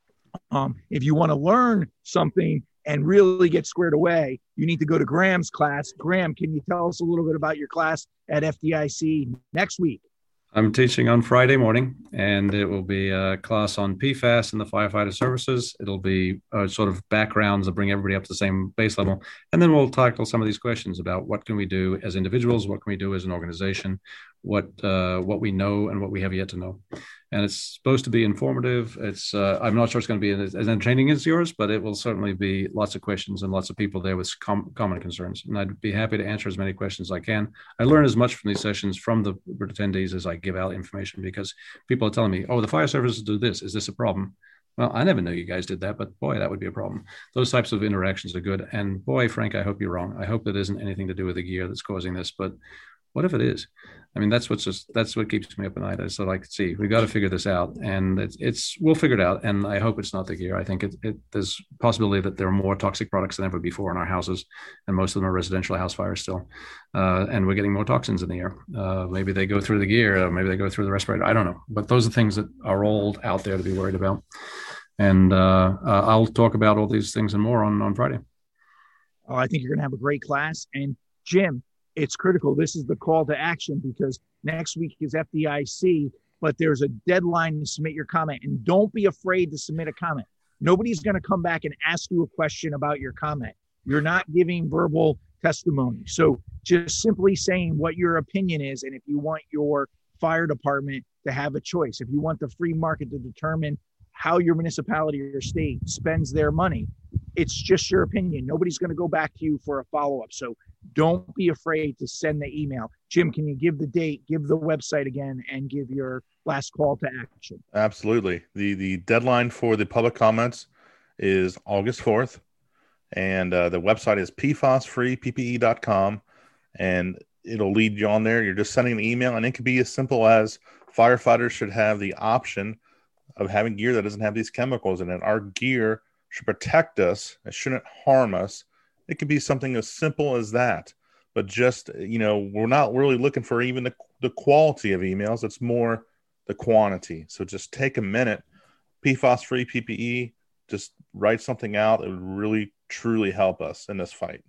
you. If you want to learn something and really get squared away, you need to go to Graham's class. Graham, can you tell us a little bit about your class at FDIC next week? I'm teaching on Friday morning, and it will be a class on PFAS and the firefighter services. It'll be sort of backgrounds that bring everybody up to the same base level. And then we'll tackle some of these questions about what can we do as individuals, what can we do as an organization, what we know and what we have yet to know. And it's supposed to be informative. It's I'm not sure it's going to be as entertaining as yours, but it will certainly be lots of questions and lots of people there with common concerns. And I'd be happy to answer as many questions as I can. I learn as much from these sessions from the attendees as I give out information, because people are telling me, oh, the fire services do this. Is this a problem? Well, I never knew you guys did that, but boy, that would be a problem. Those types of interactions are good. And boy, Frank, I hope you're wrong. I hope it isn't anything to do with the gear that's causing this, but what if it is? I mean, that's what keeps me up at night. I said, like, see, we got to figure this out, and we'll figure it out. And I hope it's not the gear. I think there's a possibility that there are more toxic products than ever before in our houses, and most of them are residential house fires still. And we're getting more toxins in the air. Maybe they go through the gear, maybe they go through the respirator. I don't know, but those are things that are all out there to be worried about. And I'll talk about all these things and more on Friday. Oh, I think you're going to have a great class. And Jim, it's critical. This is the call to action, because next week is FDIC, but there's a deadline to submit your comment. And don't be afraid to submit a comment. Nobody's going to come back and ask you a question about your comment. You're not giving verbal testimony. So just simply saying what your opinion is, and if you want your fire department to have a choice, if you want the free market to determine how your municipality or your state spends their money, it's just your opinion. Nobody's going to go back to you for a follow-up. So don't be afraid to send the email. Jim, can you give the date, give the website again, and give your last call to action? Absolutely. The deadline for the public comments is August 4th. And the website is pfasfreeppe.com. And it'll lead you on there. You're just sending an email, and it could be as simple as firefighters should have the option of having gear that doesn't have these chemicals in it. Our gear should protect us. It shouldn't harm us. It could be something as simple as that. But just, we're not really looking for even the quality of emails. It's more the quantity. So just take a minute, PFAS-free PPE, just write something out. It would really, truly help us in this fight.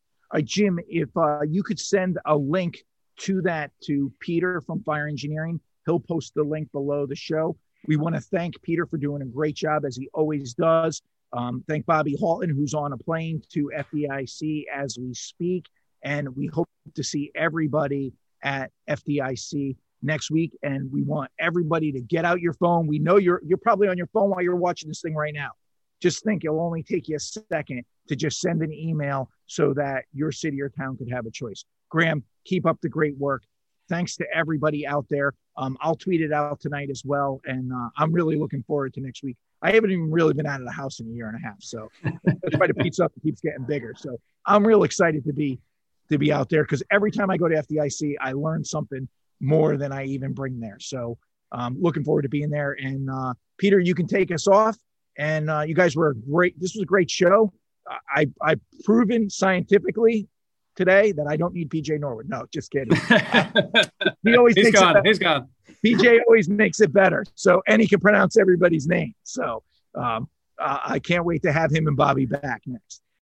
Jim, if you could send a link to that to Peter from Fire Engineering, he'll post the link below the show. We want to thank Peter for doing a great job, as he always does. Thank Bobby Halton, who's on a plane to FDIC as we speak. And we hope to see everybody at FDIC next week. And we want everybody to get out your phone. We know you're probably on your phone while you're watching this thing right now. Just think it'll only take you a second to just send an email so that your city or town could have a choice. Graham, keep up the great work. Thanks to everybody out there. I'll tweet it out tonight as well. And I'm really looking forward to next week. I haven't even really been out of the house in a year and a half. So that's why the pizza keeps getting bigger. So I'm real excited to be out there, because every time I go to FDIC, I learn something more than I even bring there. So looking forward to being there. And Peter, you can take us off. And you guys were great. This was a great show. I've proven scientifically today that I don't need PJ Norwood. No, just kidding. He's gone. PJ always makes it better. So, and he can pronounce everybody's name. So I can't wait to have him and Bobby back next.